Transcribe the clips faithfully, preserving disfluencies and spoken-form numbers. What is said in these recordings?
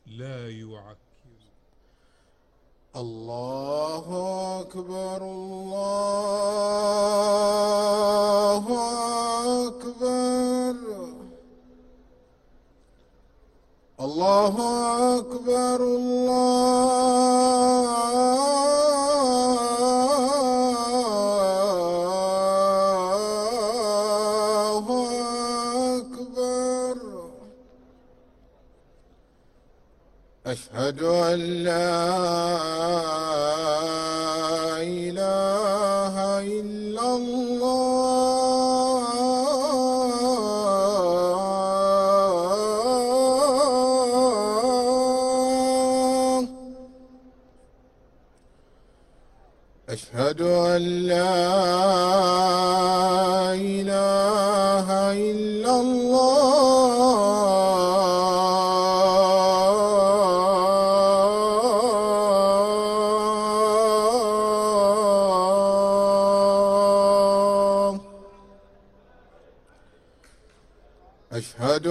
لا يعكر. الله أكبر الله أكبر الله أكبر الله أكبر. أشهد أن لا إله إلا الله. أشهد أن لا إله إلا الله. أشهد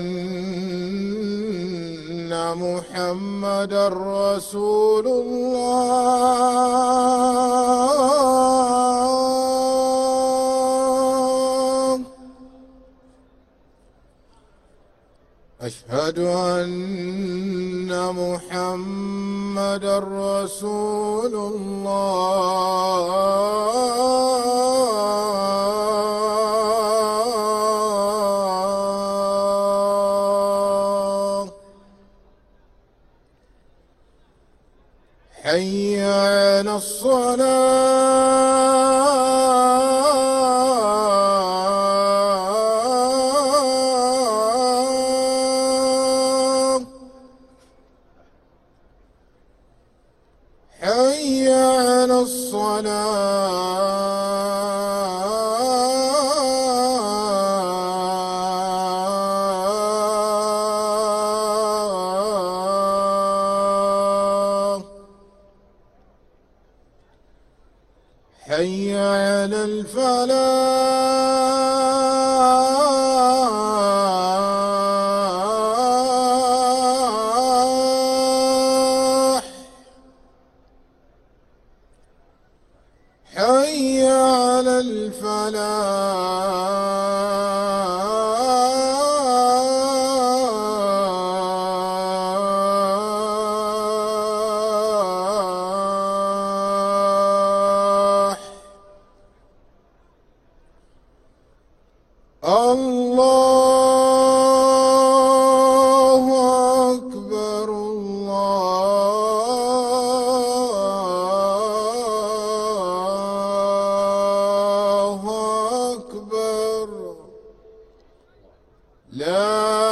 أن محمدًا رسول الله. أشهد أن محمدًا رسول الله. حي على الصلاة. حي على الصلاة. حي على الفلاح. حي على الفلاح. الله أكبر الله أكبر. لا